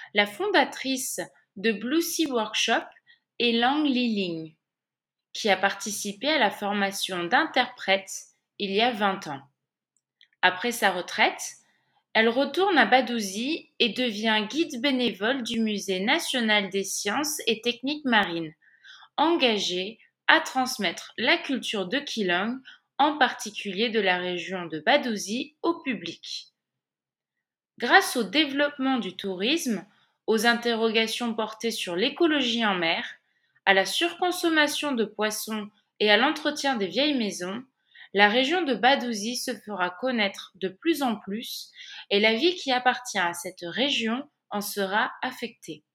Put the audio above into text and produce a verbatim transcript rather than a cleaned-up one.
La fondatrice de Blue Sea Workshop est Lang Li-Ling, qui a participé à la formation d'interprètes il y a vingt ans. Après sa retraite, elle retourne à Badouzi et devient guide bénévole du Musée national des sciences et techniques marines, engagée à transmettre la culture de Keelung, en particulier de la région de Badouzi, au public. Grâce au développement du tourisme, aux interrogations portées sur l'écologie en mer, à la surconsommation de poissons et à l'entretien des vieilles maisons, la région de Badouzi se fera connaître de plus en plus et la vie qui appartient à cette région en sera affectée.